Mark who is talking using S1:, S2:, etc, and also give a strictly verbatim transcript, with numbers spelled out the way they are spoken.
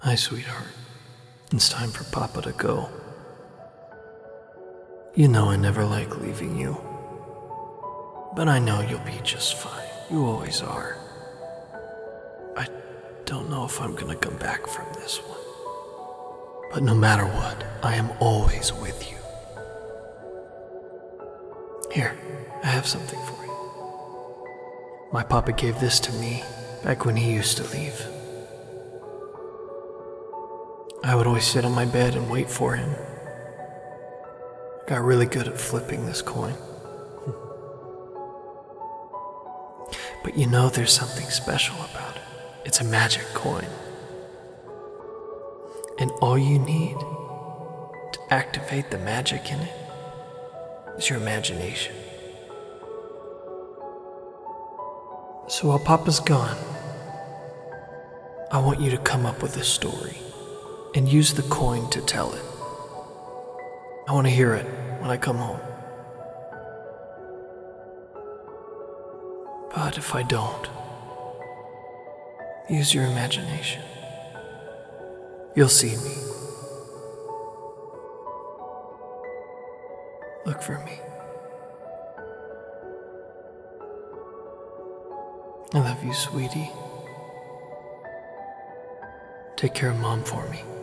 S1: Hi, sweetheart. It's time for Papa to go. You know I never like leaving you. But I know you'll be just fine. You always are. I don't know if I'm gonna come back from this one. But no matter what, I am always with you. Here, I have something for you. My papa gave this to me back when he used to leave. I would always sit on my bed and wait for him. I got really good at flipping this coin. But you know there's something special about it. It's a magic coin. And all you need to activate the magic in it is your imagination. So while Papa's gone, I want you to come up with a story and use the coin to tell it. I want to hear it when I come home. But if I don't, use your imagination. You'll see me. Look for me. I love you, sweetie. Take care of Mom for me.